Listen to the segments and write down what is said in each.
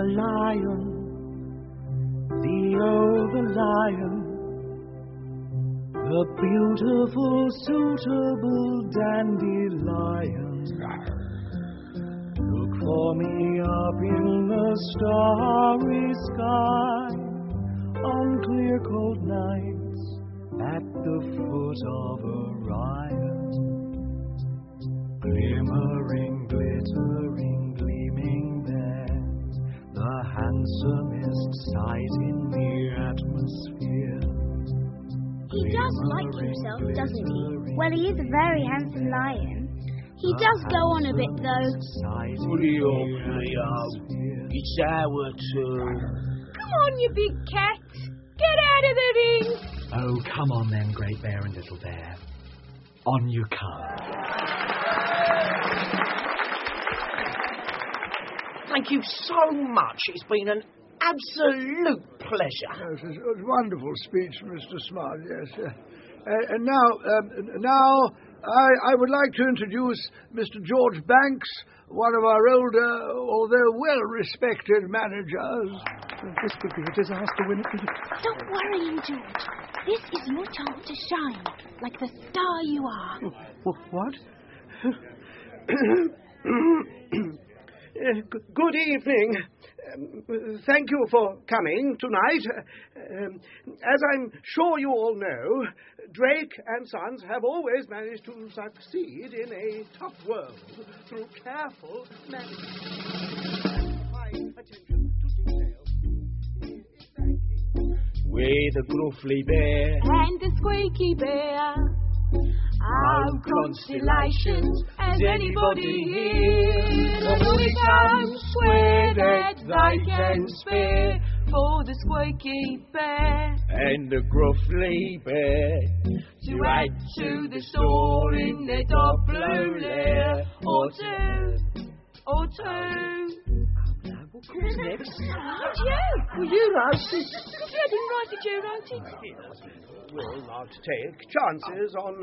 lion, Theo the lion, the beautiful, suitable dandelion. Look for me up in the starry sky on clear cold nights at the foot of Orion. Glimmering, glittering, gleaming there, the handsomest sight in the atmosphere. He does like himself, doesn't he? Well, he is a very handsome lion. He does go on a bit, though. It's our turn. Come on, you big cat. Get out of the ring. Oh, come on then, Great Bear and Little Bear. On you come. Thank you so much. It's been an absolute pleasure. Yes, it was a wonderful speech, Mr. Smart, yes. And now I would like to introduce Mr. George Banks, one of our older, although well-respected managers. This could be a disaster when it could... Stop worrying, George. This is your chance to shine, like the star you are. What? Good evening. Thank you for coming tonight. As I'm sure you all know, Drake and Sons have always managed to succeed in a tough world through careful management. High attention to detail. We're the Gruffly Bear And the Squeaky Bear. Our constellations, as anybody here. The we can swear that they can spare for the Squeaky Bear. and the Gruffly Bear To add to the store in the top blue lair. Or two. Who's next? You! Well, you wrote it. I didn't write it, you wrote it. Will not take chances on...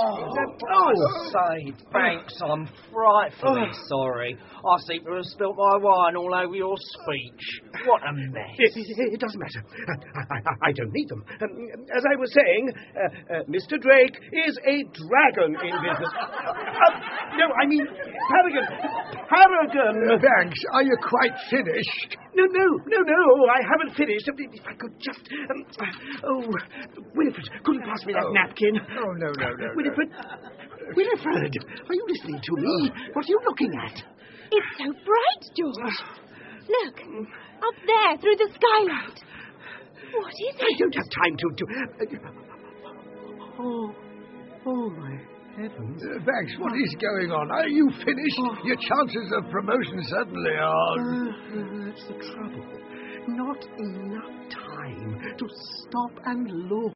Say, Banks, I'm frightfully sorry. I seem to have spilt my wine all over your speech. What a mess. It doesn't matter. I don't need them. As I was saying, Mr. Drake is a dragon in business. No, I mean Paragon. Banks, are you quite finished? No, I haven't finished. If I could just... Winifred, could you pass me that napkin? Oh, no. Winifred, are you listening to me? What are you looking at? It's so bright, George. Look, up there through the skylight. What is I it? don't have time to... Oh, my heavens. Banks, what is going on? Are you finished? Your chances of promotion certainly are... That's the trouble. Not enough time to stop and look.